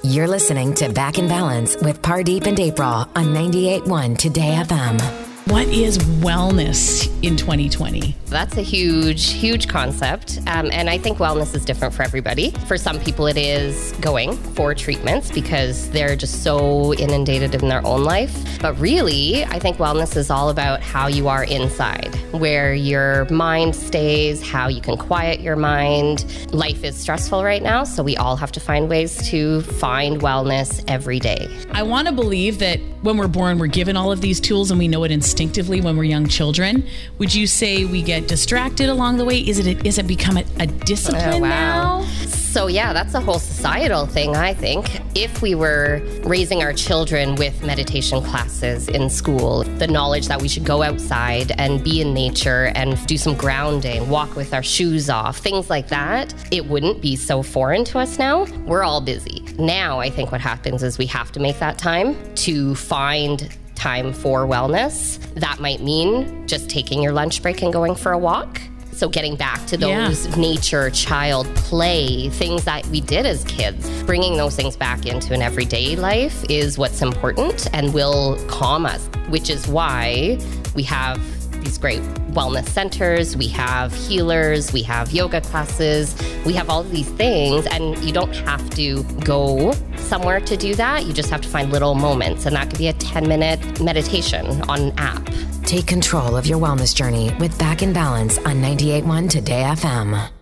You're listening to Back in Balance with Pardeep and April on 98.1 Today FM. What is wellness in 2020? That's a huge concept. And I think wellness is different for everybody. For some people, it is going for treatments because they're just so inundated in their own life. But really, I think wellness is all about how you are inside, where your mind stays, how you can quiet your mind. Life is stressful right now, so we all have to find ways to find wellness every day. I want to believe that when we're born, we're given all of these tools and we know it instinctively when we're young children. Would you say we get distracted along the way? Is it become a discipline now? So yeah, that's a whole societal thing, I think. If we were raising our children with meditation classes in school, the knowledge that we should go outside and be in nature and do some grounding, walk with our shoes off, things like that, it wouldn't be so foreign to us now. We're all busy. Now, I think what happens is we have to make that time to find time for wellness. That might mean just taking your lunch break and going for a walk. So getting back to those nature, child play, things that we did as kids, bringing those things back into an everyday life is what's important and will calm us, which is why we have these great wellness centers, we have healers, we have yoga classes, we have all of these things, and you don't have to go somewhere to do that. You just have to find little moments, and that could be a 10-minute meditation on an app. Take control of your wellness journey with Back in Balance on 98.1 Today FM.